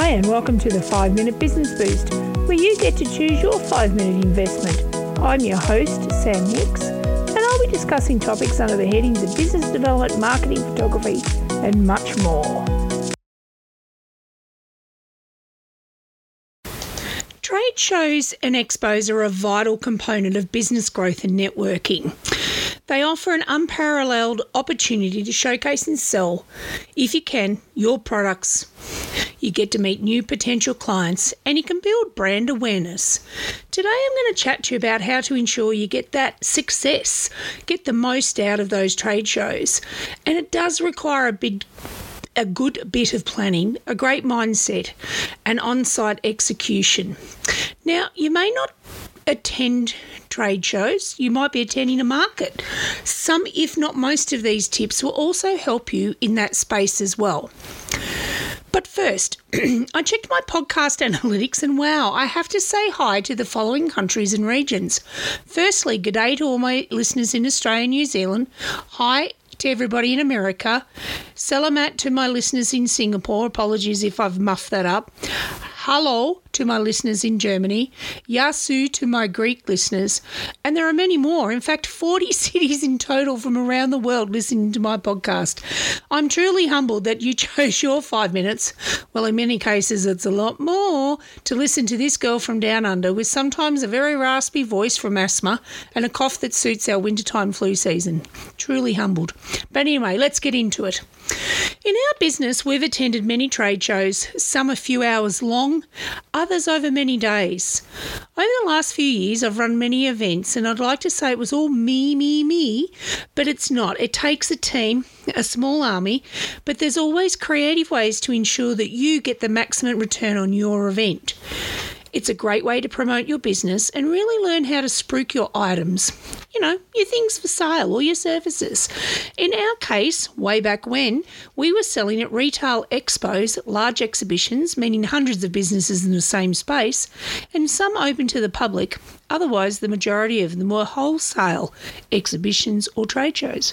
And welcome to the 5 Minute Business Boost, where you get to choose your 5-minute investment. I'm your host, Sam Hicks, and I'll be discussing topics under the headings of business development, marketing, photography, and much more. Trade shows and expos are a vital component of business growth and networking. They offer an unparalleled opportunity to showcase and sell, if you can, your products. You get to meet new potential clients and you can build brand awareness. Today I'm going to chat to you about how to ensure you get that success, get the most out of those trade shows. And it does require a good bit of planning, a great mindset, and on-site execution. Now, you may not attend trade shows, you might be attending a market. Some, if not most of these tips will also help you in that space as well. But first, I checked my podcast analytics and wow, I have to say hi to the following countries and regions. Firstly, g'day to all my listeners in Australia and New Zealand. Hi to everybody in America. Salamat to my listeners in Singapore. Apologies if I've muffed that up. Hello to my listeners in Germany. Yasu to my Greek listeners. And there are many more. In fact, 40 cities in total from around the world listening to my podcast. I'm truly humbled that you chose your 5 minutes, well, in many cases it's a lot more, to listen to this girl from down under with sometimes a very raspy voice from asthma and a cough that suits our wintertime flu season. Truly humbled. But anyway, let's get into it. In our business, we've attended many trade shows, some a few hours long, others over many days. Over the last few years, I've run many events, and I'd like to say it was all me, but it's not. It takes a team, a small army, but there's always creative ways to ensure that you get the maximum return on your event. It's a great way to promote your business and really learn how to spruik your items, your things for sale or your services. In our case, way back when, we were selling at retail expos, large exhibitions, meaning hundreds of businesses in the same space, and some open to the public. Otherwise, the majority of them were wholesale exhibitions or trade shows.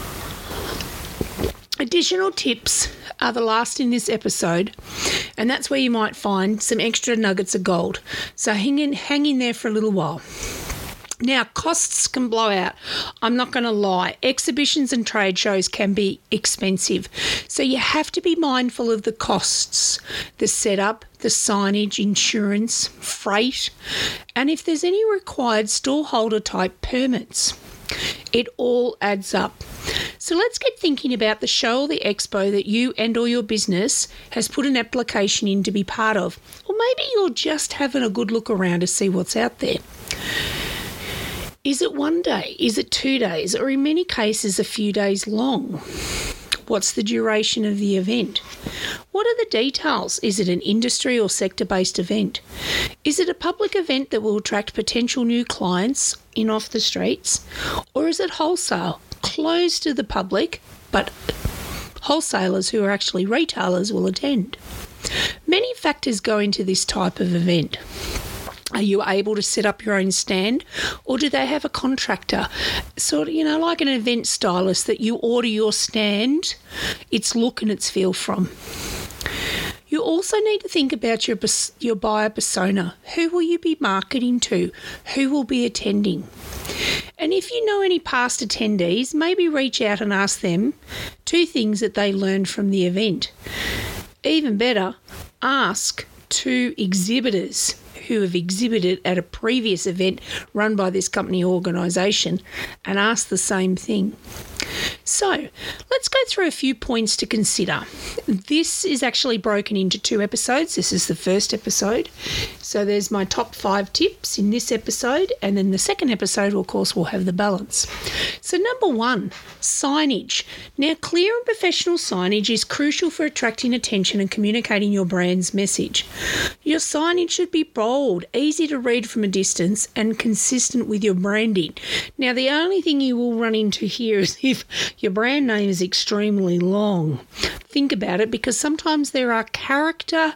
Additional tips are the last in this episode, and that's where you might find some extra nuggets of gold. So hang in there for a little while. Now, costs can blow out. I'm not going to lie. Exhibitions and trade shows can be expensive. So you have to be mindful of the costs, the setup, the signage, insurance, freight, and if there's any required stallholder type permits. It all adds up. So let's get thinking about the show or the expo that you and or your business has put an application in to be part of. Or maybe you're just having a good look around to see what's out there. Is it 1 day? Is it 2 days? Or in many cases, a few days long? What's the duration of the event? What are the details? Is it an industry or sector-based event? Is it a public event that will attract potential new clients in off the streets? Or is it wholesale, closed to the public, but wholesalers who are actually retailers will attend? Many factors go into this type of event. Are you able to set up your own stand, or do they have a contractor? Sort of, like an event stylist that you order your stand, its look and its feel from. You also need to think about your buyer persona. Who will you be marketing to? Who will be attending? And if you know any past attendees, maybe reach out and ask them 2 things that they learned from the event. Even better, ask 2 exhibitors who have exhibited at a previous event run by this company or organisation and ask the same thing. So let's go through a few points to consider. This is actually broken into 2 episodes. This is the first episode. So there's my top 5 tips in this episode, and then the second episode, of course, will have the balance. So number 1, signage. Now, clear and professional signage is crucial for attracting attention and communicating your brand's message. Your signage should be bold, easy to read from a distance, and consistent with your branding. Now, the only thing you will run into here is if your brand name is extremely long. Think about it, because sometimes there are character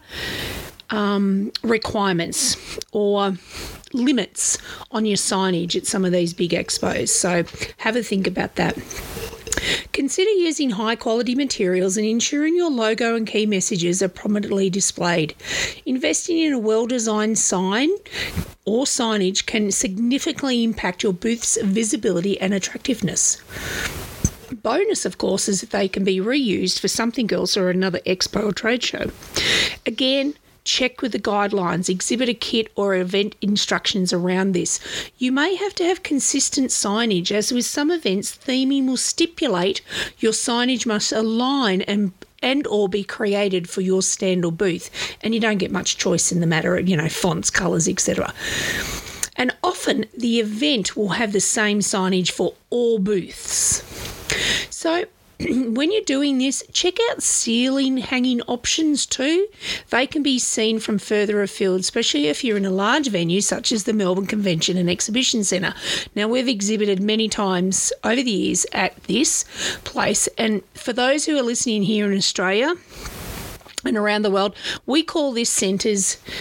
requirements or limits on your signage at some of these big expos. So have a think about that. Consider using high-quality materials and ensuring your logo and key messages are prominently displayed. Investing in a well-designed sign or signage can significantly impact your booth's visibility and attractiveness. Bonus, of course, is that they can be reused for something else or another expo or trade show. Again, check with the guidelines, exhibitor kit or event instructions around this. You may have to have consistent signage, as with some events, theming will stipulate your signage must align and or be created for your stand or booth, and you don't get much choice in the matter of, fonts, colours, etc. And often the event will have the same signage for all booths. So when you're doing this, check out ceiling hanging options too. They can be seen from further afield, especially if you're in a large venue such as the Melbourne Convention and Exhibition Centre. Now, we've exhibited many times over the years at this place, and for those who are listening here in Australia and around the world, we call this centre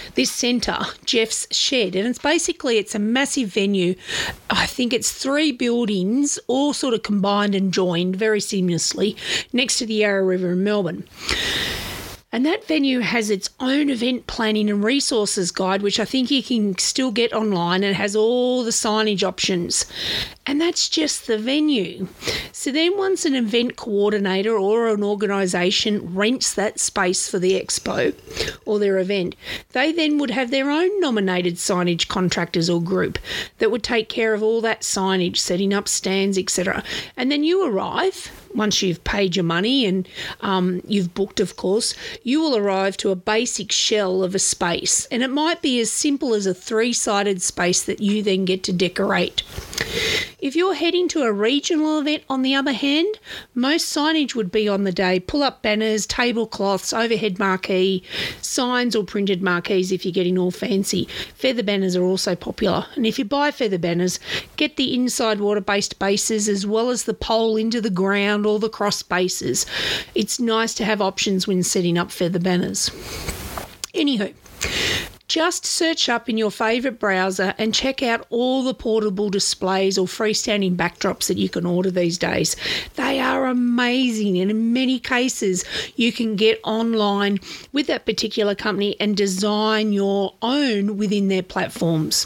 Jeff's Shed, and it's a massive venue. I think it's 3 buildings all sort of combined and joined very seamlessly next to the Yarra River in Melbourne. And that venue has its own event planning and resources guide, which I think you can still get online, and it has all the signage options. And that's just the venue. So then once an event coordinator or an organisation rents that space for the expo or their event, they then would have their own nominated signage contractors or group that would take care of all that signage, setting up stands, etc. And then you arrive, once you've paid your money and you've booked, of course, you will arrive to a basic shell of a space. And it might be as simple as a 3-sided space that you then get to decorate. If you're heading to a regional event, on the other hand, most signage would be on the day. Pull-up banners, tablecloths, overhead marquee, signs or printed marquees if you're getting all fancy. Feather banners are also popular. And if you buy feather banners, get the inside water-based bases as well as the pole into the ground or the cross bases. It's nice to have options when setting up feather banners. Anywho, just search up in your favourite browser and check out all the portable displays or freestanding backdrops that you can order these days. They are amazing, and in many cases you can get online with that particular company and design your own within their platforms.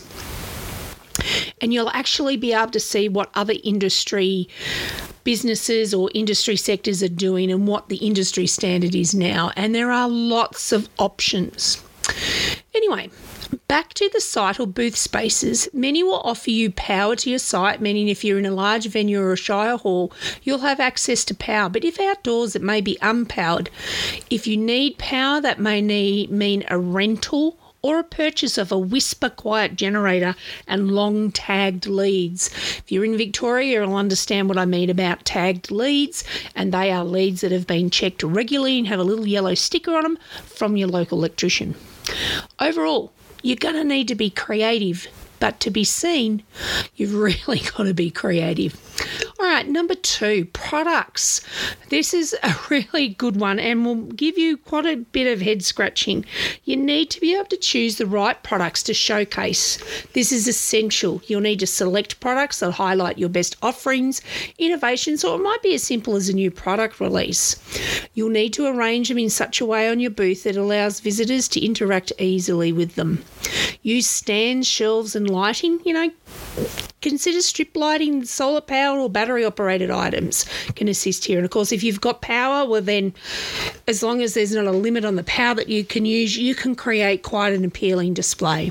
And you'll actually be able to see what other industry businesses or industry sectors are doing and what the industry standard is now. And there are lots of options. Anyway, back to the site or booth spaces. Many will offer you power to your site, meaning if you're in a large venue or a shire hall, you'll have access to power. But if outdoors, it may be unpowered. If you need power, that may mean a rental or a purchase of a whisper quiet generator and long tagged leads. If you're in Victoria, you'll understand what I mean about tagged leads, and they are leads that have been checked regularly and have a little yellow sticker on them from your local electrician. Overall, you're going to need to be creative, but to be seen, you've really got to be creative. All right, number 2, products. This is a really good one and will give you quite a bit of head scratching. You need to be able to choose the right products to showcase. This is essential. You'll need to select products that highlight your best offerings, innovations, or it might be as simple as a new product release. You'll need to arrange them in such a way on your booth that allows visitors to interact easily with them. Use stands, shelves, and lighting. Consider strip lighting, solar power or battery operated items can assist here. And of course, if you've got power, well then, as long as there's not a limit on the power that you can use, you can create quite an appealing display.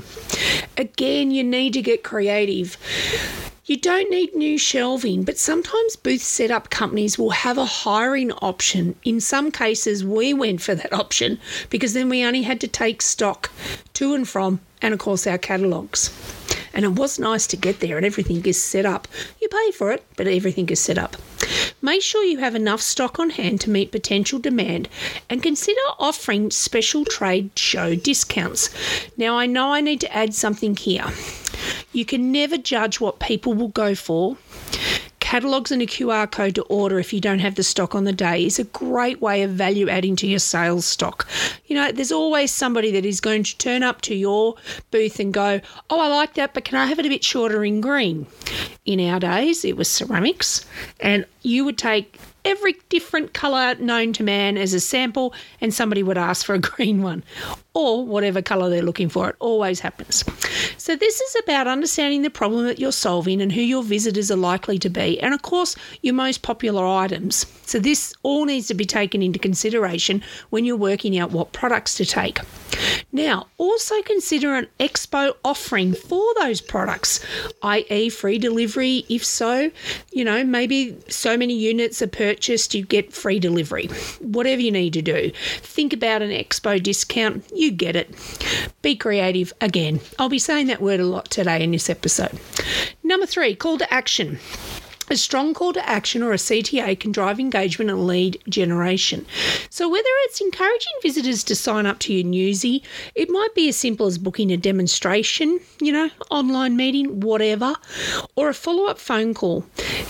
Again, you need to get creative. You don't need new shelving, but sometimes booth setup companies will have a hiring option. In some cases, we went for that option because then we only had to take stock to and from, and of course our catalogues. And it was nice to get there and everything is set up. You pay for it, but everything is set up. Make sure you have enough stock on hand to meet potential demand and consider offering special trade show discounts. Now, I know I need to add something here. You can never judge what people will go for. Catalogues and a QR code to order if you don't have the stock on the day is a great way of value adding to your sales stock. There's always somebody that is going to turn up to your booth and go, oh, I like that, but can I have it a bit shorter in green? In our days, it was ceramics, and you would take every different colour known to man as a sample, and somebody would ask for a green one or whatever colour they're looking for. It always happens. So this is about understanding the problem that you're solving and who your visitors are likely to be, and of course your most popular items. So this all needs to be taken into consideration when you're working out what products to take. Now, also consider an expo offering for those products, i.e. free delivery. If so, maybe so many units are purchased, you get free delivery. Whatever you need to do. Think about an expo discount. You get it. Be creative. Again, I'll be saying that word a lot today in this episode. Number 3, call to action. A strong call to action or a CTA can drive engagement and lead generation. So whether it's encouraging visitors to sign up to your newsie, it might be as simple as booking a demonstration, online meeting, whatever, or a follow-up phone call,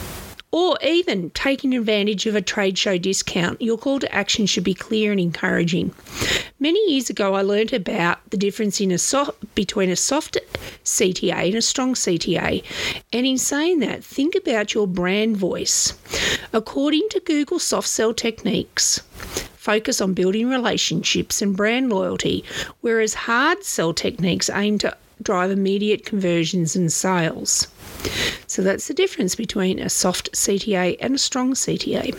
or even taking advantage of a trade show discount. Your call to action should be clear and encouraging. Many years ago, I learned about the difference between a soft CTA and a strong CTA. And in saying that, think about your brand voice. According to Google Soft Sell Techniques, focus on building relationships and brand loyalty, whereas hard sell techniques aim to drive immediate conversions and sales. So that's the difference between a soft CTA and a strong CTA.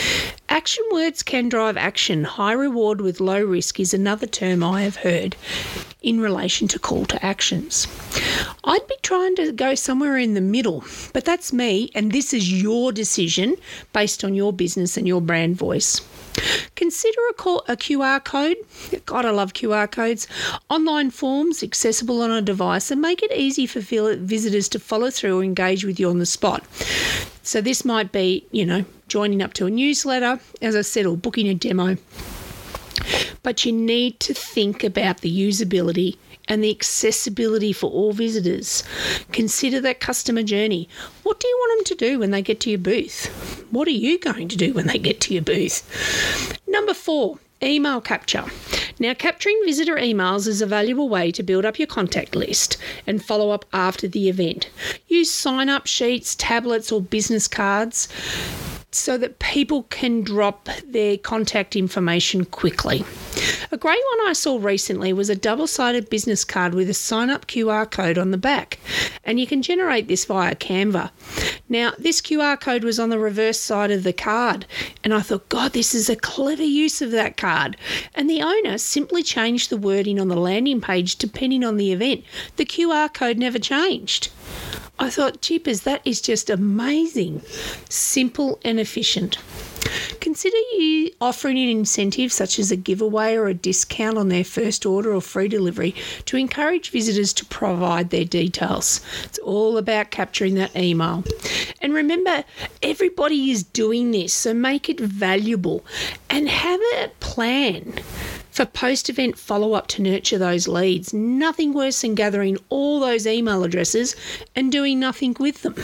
Action words can drive action. High reward with low risk is another term I have heard in relation to call to actions. I'd be trying to go somewhere in the middle, but that's me, and this is your decision based on your business and your brand voice. Consider a QR code. God, I love QR codes. Online forms accessible on a device, and make it easy for visitors to follow through or engage with you on the spot. So this might be, joining up to a newsletter, as I said, or booking a demo. But you need to think about the usability and the accessibility for all visitors. Consider that customer journey. What do you want them to do when they get to your booth? What are you going to do when they get to your booth? Number 4, email capture. Now, capturing visitor emails is a valuable way to build up your contact list and follow up after the event. Use sign-up sheets, tablets, or business cards so that people can drop their contact information quickly. A great one I saw recently was a double-sided business card with a sign-up QR code on the back, and you can generate this via Canva. Now, this QR code was on the reverse side of the card, and I thought, God, this is a clever use of that card. And the owner simply changed the wording on the landing page depending on the event. The QR code never changed. I thought, jeepers, that is just amazing. Simple and efficient. Consider you offering an incentive such as a giveaway or a discount on their first order or free delivery to encourage visitors to provide their details. It's all about capturing that email. And remember, everybody is doing this, so make it valuable and have a plan for post-event follow-up to nurture those leads. Nothing worse than gathering all those email addresses and doing nothing with them.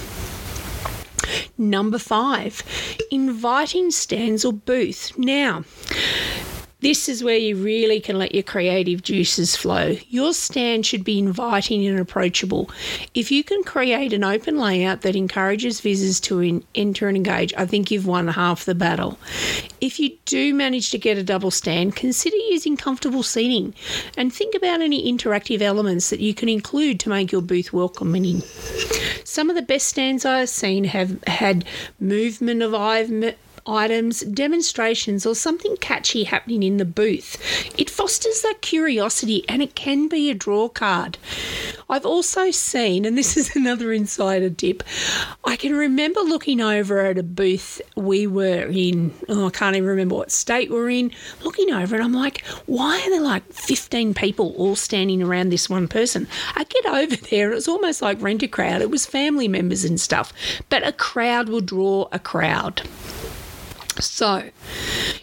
Number 5, inviting stands or booth. Now, this is where you really can let your creative juices flow. Your stand should be inviting and approachable. If you can create an open layout that encourages visitors to enter and engage, I think you've won half the battle. If you do manage to get a double stand, consider using comfortable seating and think about any interactive elements that you can include to make your booth welcoming. Some of the best stands I have seen have had movement of items, demonstrations, or something catchy happening in the booth. It fosters that curiosity, and it can be a draw card. I've also seen, and this is another insider tip, I can remember looking over at a booth we were in, I can't even remember what state we're in, looking over and I'm like, why are there like 15 people all standing around this one person? I get over there, it was almost like Rent a Crowd. It was family members and stuff, but a crowd will draw a crowd. So,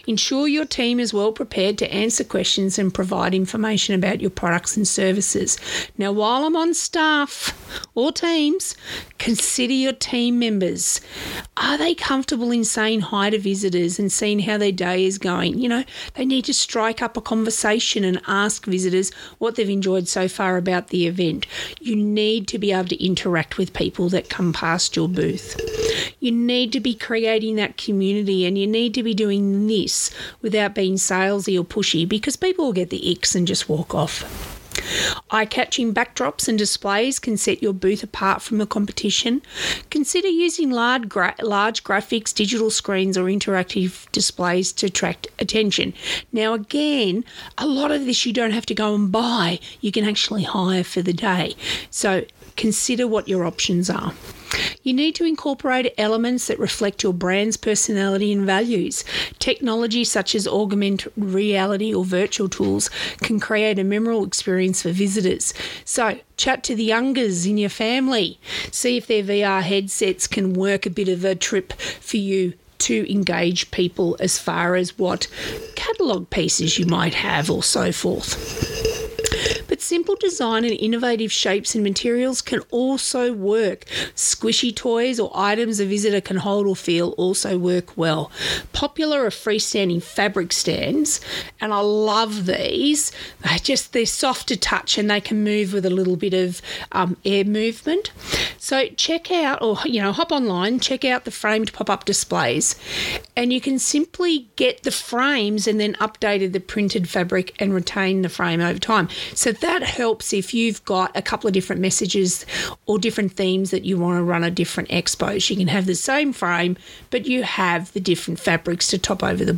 Ensure your team is well prepared to answer questions and provide information about your products and services. Now, while I'm on staff or teams, consider your team members. Are they comfortable in saying hi to visitors and seeing how their day is going? You know, they need to strike up a conversation and ask visitors what they've enjoyed so far about the event. You need to be able to interact with people that come past your booth. You need to be creating that community, and you need to be doing this without being salesy or pushy, because people will get the icks and just walk off. Eye-catching backdrops and displays can set your booth apart from the competition. Consider using large graphics, digital screens or interactive displays to attract attention. Now again, a lot of this you don't have to go and buy. You can actually hire for the day. So consider what your options are. You need to incorporate elements that reflect your brand's personality and values. Technology such as augmented reality or virtual tools can create a memorable experience for visitors. So chat to the youngers in your family. See if their VR headsets can work a bit of a trip for you to engage people as far as what catalogue pieces you might have or so forth. But simple design and innovative shapes and materials can also work. Squishy toys or items a visitor can hold or feel also work well. Popular are freestanding fabric stands, and I love these. They're soft to touch and they can move with a little bit of air movement. So check out, or hop online, check out the framed pop-up displays, and you can simply get the frames and then updated the printed fabric and retain the frame over time. So that helps if you've got a couple of different messages or different themes that you want to run at different expos. You can have the same frame, but you have the different fabrics to top over the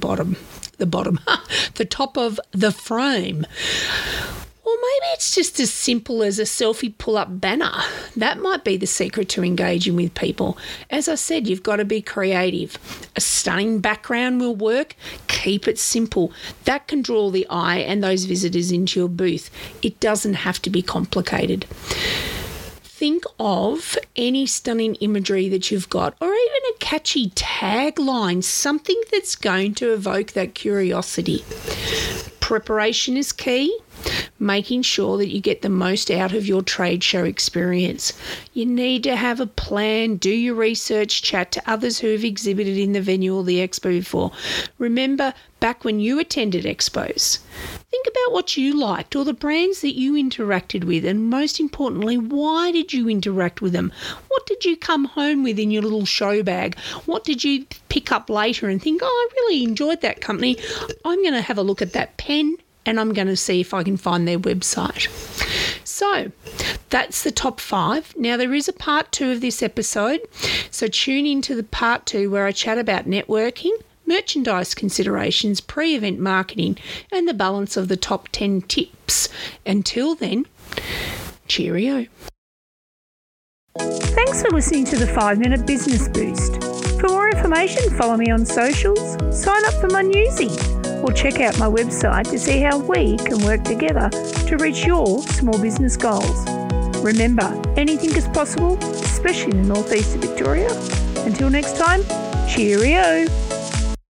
top of the frame. Or maybe it's just as simple as a selfie pull-up banner. That might be the secret to engaging with people. As I said, you've got to be creative. A stunning background will work. Keep it simple. That can draw the eye and those visitors into your booth. It doesn't have to be complicated. Think of any stunning imagery that you've got, or even a catchy tagline, something that's going to evoke that curiosity. Preparation is key. Making sure that you get the most out of your trade show experience. You need to have a plan, do your research, chat to others who have exhibited in the venue or the expo before. Remember back when you attended expos. Think about what you liked or the brands that you interacted with, and most importantly, why did you interact with them? What did you come home with in your little show bag? What did you pick up later and think, I really enjoyed that company. I'm going to have a look at that pen, and I'm going to see if I can find their website. So that's the top 5. Now, there is a part 2 of this episode, so tune into the part 2 where I chat about networking, merchandise considerations, pre-event marketing, and the balance of the top 10 tips. Until then, cheerio. Thanks for listening to the 5-Minute Business Boost. For more information, follow me on socials, sign up for my newsie, or check out my website to see how we can work together to reach your small business goals. Remember, anything is possible, especially in the northeast of Victoria. Until next time, cheerio.